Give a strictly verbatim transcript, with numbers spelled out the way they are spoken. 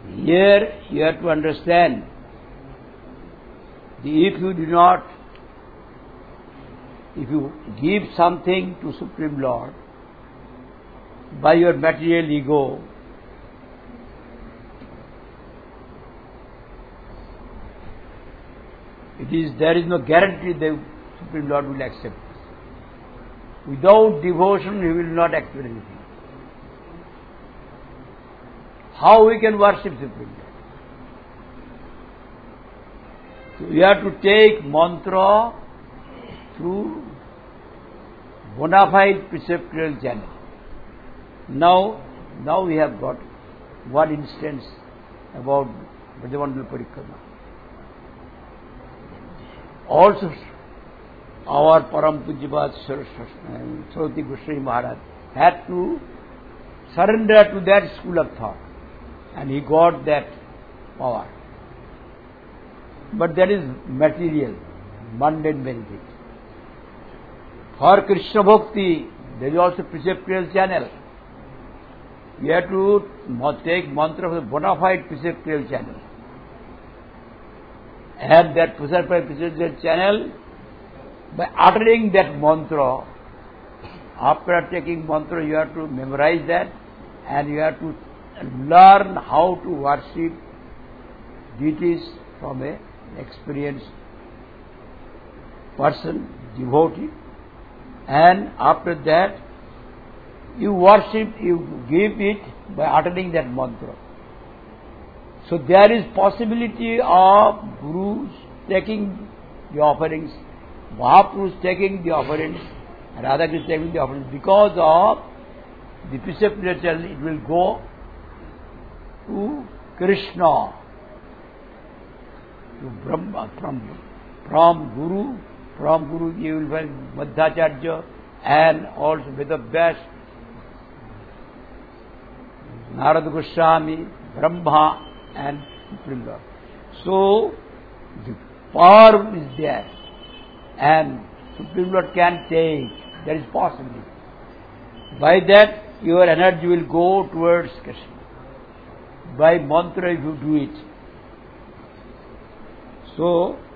Here you have to understand, if you do not, if you give something to Supreme Lord by your material ego, it is, there is no guarantee the Supreme Lord will accept this. Without devotion, He will not accept anything. How we can worship Supreme Lord? So we have to take mantra through bona fide preceptual channel. Now, now we have got one instance about Brajamandal Parikrama. Also, our Param Pujyapat Saraswati Goswami Maharaj had to surrender to that school of thought, and he got that power. But that is material, mundane benefit. For Krishna Bhakti, there is also preceptual channel. You have to take mantra of the bona fide preceptual channel. And that preceptual channel, by uttering that mantra, after taking mantra, you have to memorize that, and you have to learn how to worship deities from an experienced person, devotee. And after that, you worship, you give it by uttering that mantra. So there is possibility of Gurus taking the offerings, Mahaprabhus taking the offerings, and Radhakrishna taking the offerings. Because of the preceptual channel, it will go to Krishna, to Brahma, from, from Guru, from Guru you will find Madhacharya, and also Vedavyas, Narada Goswami, Brahma, and Supreme Lord. So, the power is there, and Supreme Lord can take, there is possibility. By that, your energy will go towards Krishna. By mantra, if you do it. So,